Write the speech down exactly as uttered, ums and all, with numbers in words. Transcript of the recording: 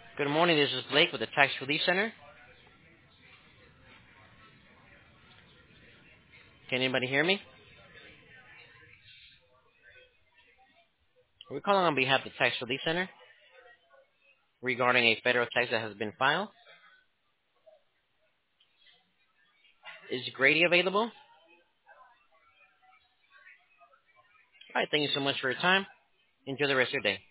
Good morning. This is Blake with the Tax Relief Center. Can anybody hear me? We're calling on behalf of the Tax Relief Center regarding a federal tax that has been filed. Is Grady available? All right. Thank you so much for your time. Enjoy the rest of your day.